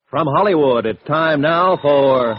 From Hollywood, it's time now for...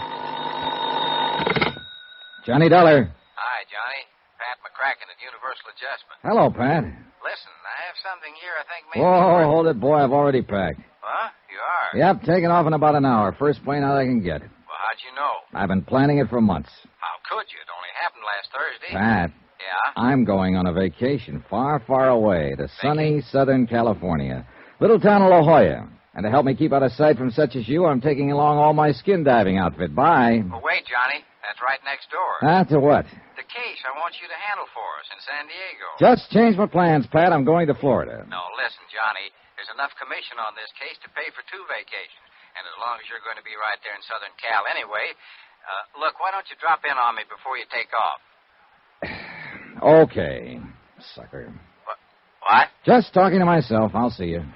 Johnny Dollar. Hi, Johnny. Pat McCracken at Universal Adjustment. Hello, Pat. Listen, I have something here I think maybe... Whoa, hold it, boy. I've already packed. Huh? You are? Yep, taking off in about an hour. First plane out I can get. Well, how'd you know? I've been planning it for months. How could you? It only happened last Thursday. Pat, Yeah? I'm going on a vacation far, far away to sunny Southern California. Little town of La Jolla. And to help me keep out of sight from such as you, I'm taking along all my skin diving outfit. Bye. Well, wait, Johnny. That's right next door. To what? The case I want you to handle for us in San Diego. Just changed my plans, Pat. I'm going to Florida. No, listen, Johnny. There's enough commission on this case to pay for 2 vacations. And as long as you're going to be right there in Southern Cal anyway, look, why don't you drop in on me before you take off? Okay, sucker. What? Just talking to myself. I'll see you.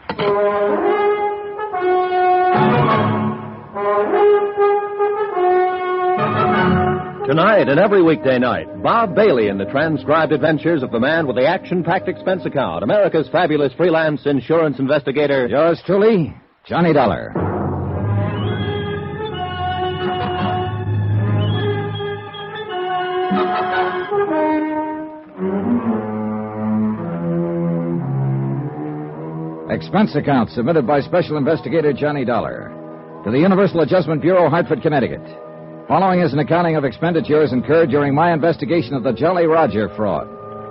Tonight and every weekday night, Bob Bailey in the transcribed adventures of the man with the action-packed expense account, America's fabulous freelance insurance investigator. Yours truly, Johnny Dollar. Expense account submitted by Special Investigator Johnny Dollar to the Universal Adjustment Bureau, Hartford, Connecticut. Following is an accounting of expenditures incurred during my investigation of the Jolly Roger fraud.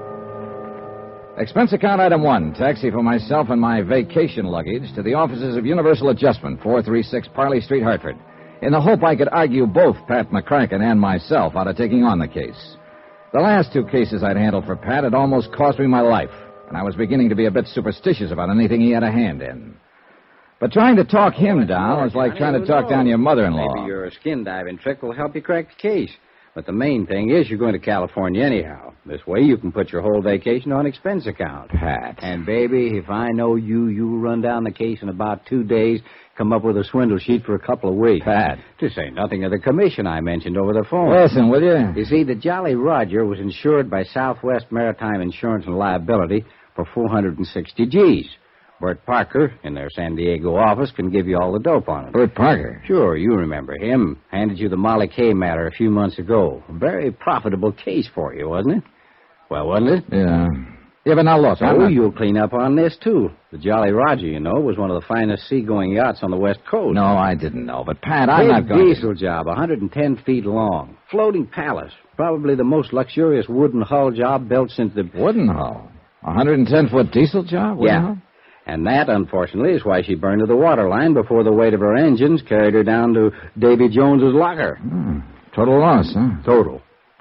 Expense account item 1, taxi for myself and my vacation luggage to the offices of Universal Adjustment, 436 Parley Street, Hartford, in the hope I could argue both Pat McCracken and myself out of taking on the case. The last 2 cases I'd handled for Pat had almost cost me my life, and I was beginning to be a bit superstitious about anything he had a hand in. But trying to talk him down was like trying to talk down your mother-in-law. Maybe your skin diving trick will help you crack the case. But the main thing is you're going to California anyhow. This way you can put your whole vacation on expense account. Pat. And, baby, if I know you'll run down the case in about 2 days, come up with a swindle sheet for a couple of weeks. Pat. To say nothing of the commission I mentioned over the phone. Listen, will you? You see, the Jolly Roger was insured by Southwest Maritime Insurance and Liability for 460 G's. Bert Parker, in their San Diego office, can give you all the dope on it. Bert Parker? Sure, you remember him. Handed you the Molly Kay matter a few months ago. A very profitable case for you, wasn't it? Well, wasn't it? Yeah. Yeah, but now look, you'll clean up on this, too. The Jolly Roger, you know, was one of the finest seagoing yachts on the West Coast. No, I didn't know. But, Pat, I'm not going Big diesel job, 110 feet long. Floating palace. Probably the most luxurious wooden hull job built since the... Wooden hull? 110-foot diesel job? Yeah. Hull? And that, unfortunately, is why she burned to the waterline before the weight of her engines carried her down to Davy Jones's locker. Total loss, huh? Total.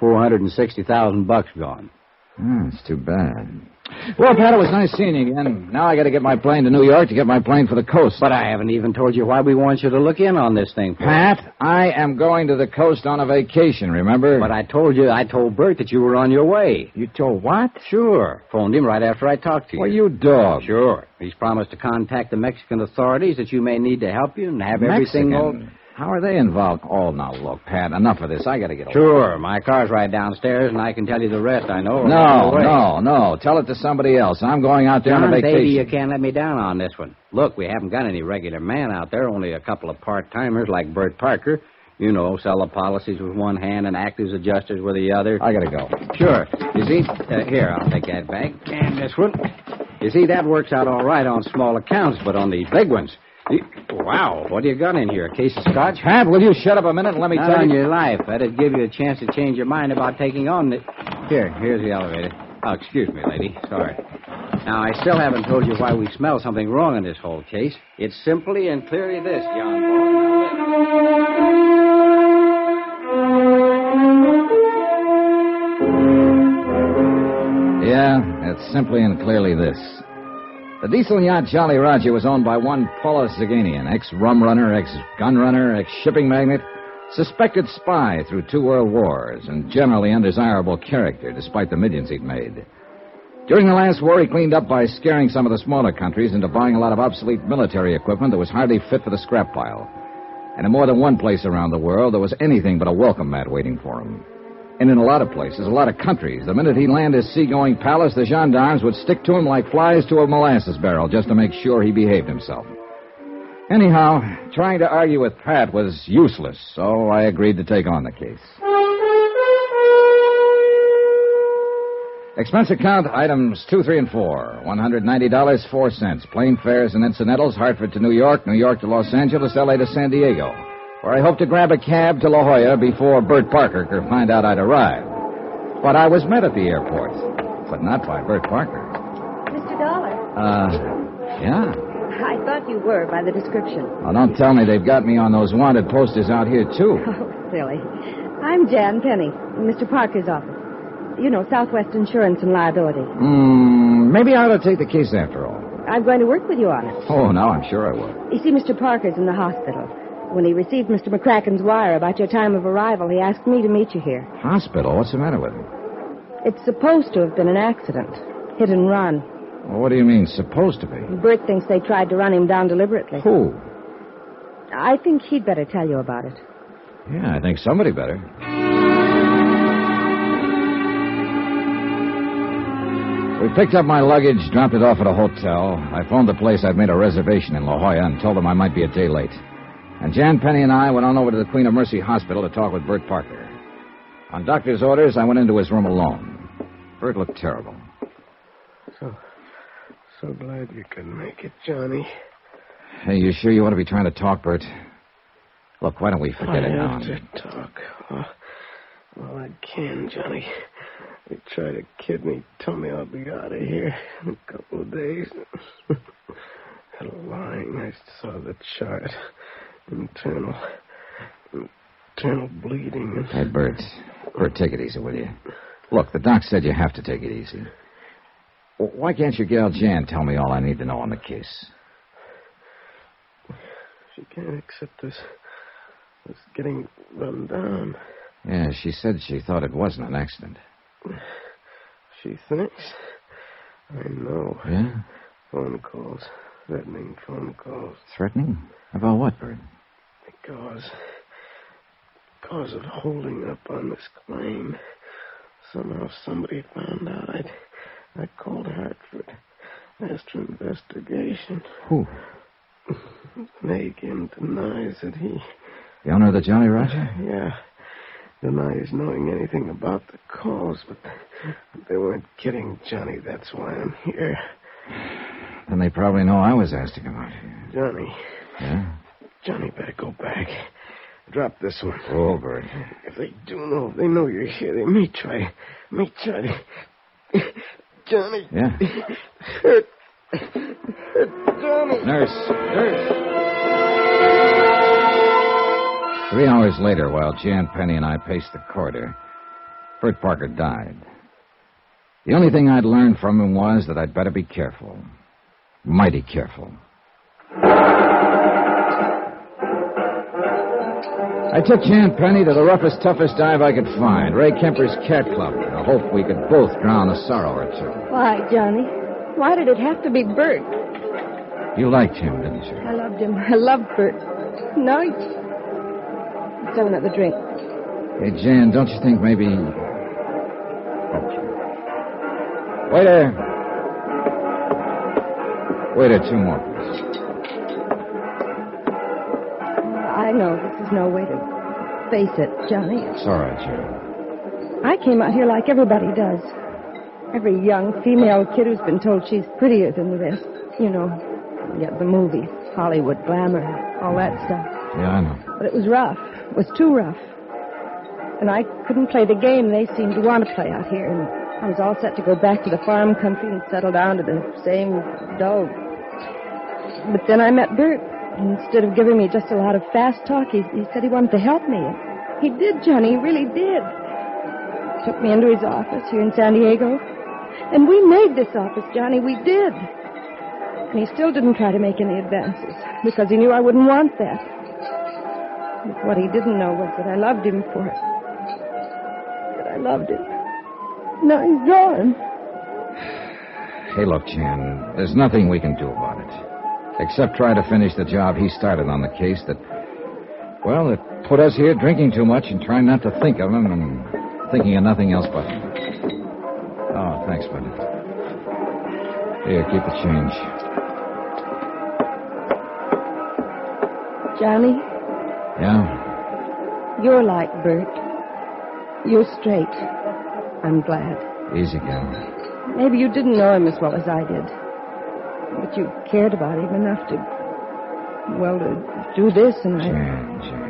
$460,000 gone. It's too bad. Well, Pat, it was nice seeing you again. Now I got to get my plane to New York to get my plane for the coast. But I haven't even told you why we want you to look in on this thing. Pat, I am going to the coast on a vacation, remember? But I told Bert that you were on your way. You told what? Sure. Phoned him right after I talked to you. Well, you dog. Sure. He's promised to contact the Mexican authorities that you may need to help you and have everything all... How are they involved? Oh, now, look, Pat, enough of this. I got to get over. Sure. My car's right downstairs, and I can tell you the rest, I know. No. Tell it to somebody else. I'm going out there on a vacation. Baby, you can't let me down on this one. Look, we haven't got any regular man out there, only a couple of part-timers like Bert Parker. You know, sell the policies with one hand and act as adjusters with the other. I got to go. Sure. You see, here, I'll take that bag. And this one. You see, that works out all right on small accounts, but on these big ones... Wow, what do you got in here? A case of scotch? Pat, will you shut up a minute and let me Not tell on you... your life. That'd give you a chance to change your mind about taking on the... Here's the elevator. Oh, excuse me, lady. Sorry. Now, I still haven't told you why we smell something wrong in this whole case. It's simply and clearly this, John Boy. Yeah, it's simply and clearly this. The diesel yacht Jolly Roger was owned by one Paula Zaganian, ex-rum runner, ex-gun runner, ex-shipping magnate, suspected spy through 2 world wars, and generally undesirable character, despite the millions he'd made. During the last war, he cleaned up by scaring some of the smaller countries into buying a lot of obsolete military equipment that was hardly fit for the scrap pile. And in more than one place around the world, there was anything but a welcome mat waiting for him. And in a lot of places, a lot of countries, the minute he'd land his seagoing palace, the gendarmes would stick to him like flies to a molasses barrel just to make sure he behaved himself. Anyhow, trying to argue with Pat was useless, so I agreed to take on the case. Expense account items 2, 3, and 4. $190, 4 cents. Plane fares and incidentals, Hartford to New York, New York to Los Angeles, L.A. to San Diego, where I hope to grab a cab to La Jolla before Bert Parker could find out I'd arrived. But I was met at the airport, but not by Bert Parker. Mr. Dollar. Yeah? I thought you were by the description. Oh, don't tell me they've got me on those wanted posters out here, too. Oh, silly. I'm Jan Penny, in Mr. Parker's office. You know, Southwest Insurance and Liability. Maybe I ought to take the case after all. I'm going to work with you on it. Oh, now I'm sure I will. You see, Mr. Parker's in the hospital. When he received Mr. McCracken's wire about your time of arrival, he asked me to meet you here. Hospital? What's the matter with him? It's supposed to have been an accident. Hit and run. Well, what do you mean, supposed to be? Bert thinks they tried to run him down deliberately. Who? I think he'd better tell you about it. Yeah, I think somebody better. We picked up my luggage, dropped it off at a hotel. I phoned the place I'd made a reservation in La Jolla and told them I might be a day late. And Jan Penny and I went on over to the Queen of Mercy Hospital to talk with Bert Parker. On doctor's orders, I went into his room alone. Bert looked terrible. So glad you could make it, Johnny. Hey, you sure you want to be trying to talk, Bert? Look, why don't we forget it now? I have to talk. Well, I can, Johnny. They try to kid me, tell me I'll be out of here in a couple of days. Had a lying. I saw the chart. Internal bleeding. Hey, Bert, take it easy, will you? Look, the doc said you have to take it easy. Why can't your gal Jan tell me all I need to know on the case? She can't accept this getting run down. Yeah, she said she thought it wasn't an accident. She thinks? I know. Yeah? Phone calls. Threatening phone calls. Threatening? About what, Bert? Because of holding up on this claim. Somehow somebody found out. I called Hartford. Asked for investigation. Who? Nagin denies that he... The owner of the Jolly Roger? Yeah. Denies knowing anything about the calls, but they weren't kidding, Johnny. That's why I'm here. Then they probably know I was asked to come out here. Johnny. Yeah? Johnny, better go back. Drop this one. Oh, Bert. If they do know, if they know you're here, they may try to... Johnny. Yeah? Hurt Johnny. Nurse. 3 hours later, while Jan Penny and I paced the corridor, Bert Parker died. The only thing I'd learned from him was that I'd better be careful. Mighty careful. I took Jan Penny to the roughest, toughest dive I could find, Ray Kemper's Cat Club, in the hope we could both drown a sorrow or two. Why, Johnny? Why did it have to be Bert? You liked him, didn't you? I loved him. I loved Bert. Night. Let's have another drink. Hey, Jan, don't you think maybe... Waiter, 2 more, please. I know this is no way to face it, Johnny. It's all right, Jan. I came out here like everybody does. Every young female kid who's been told she's prettier than the rest. You know, yeah, the movies, Hollywood, glamour, all that stuff. Yeah, I know. But it was rough. It was too rough. And I couldn't play the game they seemed to want to play out here. And I was all set to go back to the farm country and settle down to the same dull. But then I met Bert. Instead of giving me just a lot of fast talk, he said he wanted to help me. He did, Johnny. He really did. Took me into his office here in San Diego. And we made this office, Johnny. We did. And he still didn't try to make any advances because he knew I wouldn't want that. But what he didn't know was that I loved him for it. That I loved him. Now he's gone. Hey, look, Jan, there's nothing we can do about it. Except try to finish the job he started on the case that put us here drinking too much and trying not to think of him and thinking of nothing else but him. Oh, thanks, buddy. Here, keep the change. Johnny, Yeah? you're like Bert. You're straight. I'm glad. Easy, gal. Maybe you didn't know him as well as I did. But you cared about him enough to, well, to do this, and I... Jan.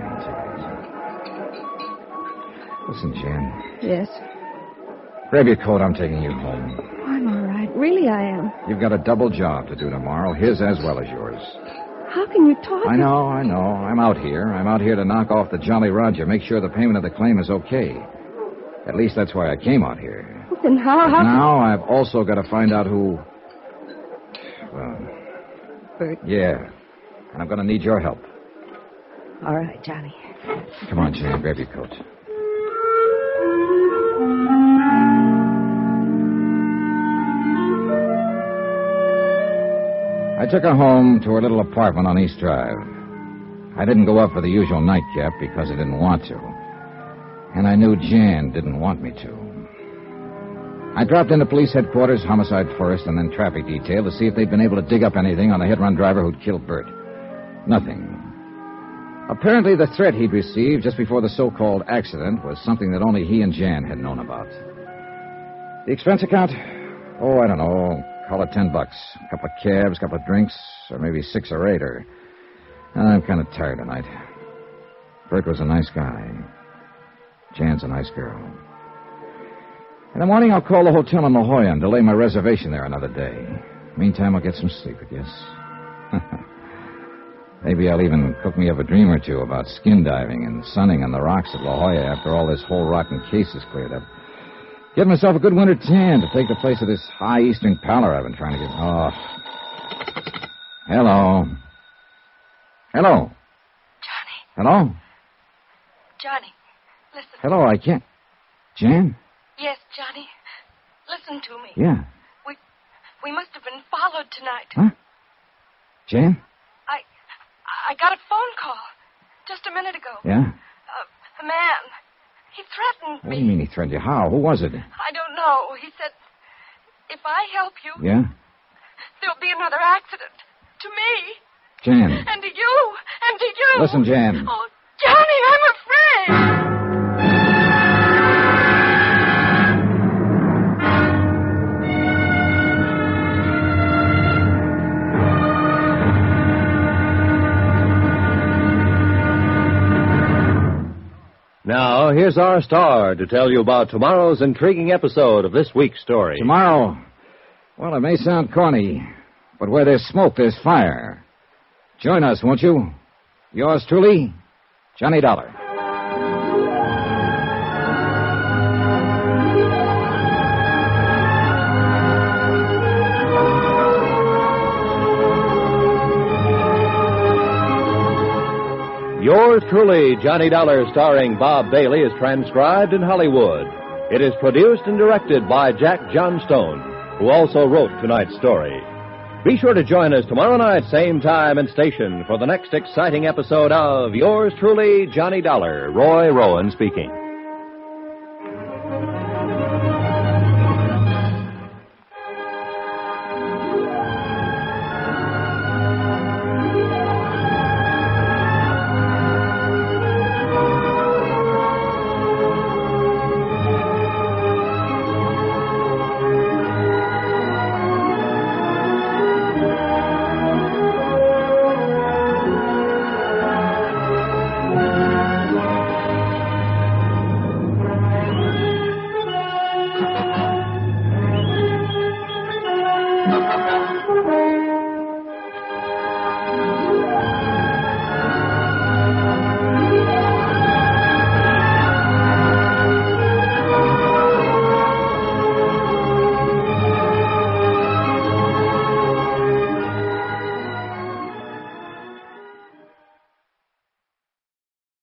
Listen, Jan. Yes? Grab your coat. I'm taking you home. I'm all right. Really, I am. You've got a double job to do tomorrow, his as well as yours. How can you talk? I know. I'm out here. I'm out here to knock off the Jolly Roger, make sure the payment of the claim is okay. At least that's why I came out here. Then how... Now I've also got to find out who... Well... Bert. Yeah. And I'm going to need your help. All right, Johnny. Come on, Jan. Grab your coat. I took her home to her little apartment on East Drive. I didn't go up for the usual nightcap because I didn't want to. And I knew Jan didn't want me to. I dropped into police headquarters, homicide first, and then traffic detail to see if they'd been able to dig up anything on the hit-run driver who'd killed Bert. Nothing. Apparently the threat he'd received just before the so-called accident was something that only he and Jan had known about. The expense account? Oh, I don't know. Call it $10. A couple of cabs, a couple of drinks, or maybe 6 or 8, or... I'm kind of tired tonight. Bert was a nice guy. Jan's a nice girl. In the morning, I'll call the hotel in La Jolla and delay my reservation there another day. Meantime, I'll get some sleep, I guess. Maybe I'll even cook me up a dream or two about skin diving and sunning on the rocks at La Jolla after all this whole rotten case is cleared up. Give myself a good winter tan to take the place of this high eastern pallor I've been trying to get. Oh. Hello. Johnny. Hello? Johnny, listen. Hello, I can't... Jan? Yes, Johnny. Listen to me. Yeah. We must have been followed tonight. Huh? Jan? I got a phone call just a minute ago. Yeah? A man. He threatened me. What do you mean he threatened you? How? Who was it? I don't know. He said, if I help you, Yeah? there'll be another accident. To me. Jan. And to you. And to you. Listen, Jan. Oh, Johnny, I'm afraid. Now, here's our star to tell you about tomorrow's intriguing episode of this week's story. Tomorrow, well, it may sound corny, but where there's smoke, there's fire. Join us, won't you? Yours truly, Johnny Dollar. Yours truly, Johnny Dollar, starring Bob Bailey, is transcribed in Hollywood. It is produced and directed by Jack Johnstone, who also wrote tonight's story. Be sure to join us tomorrow night, same time and station, for the next exciting episode of Yours truly, Johnny Dollar. Roy Rowan speaking.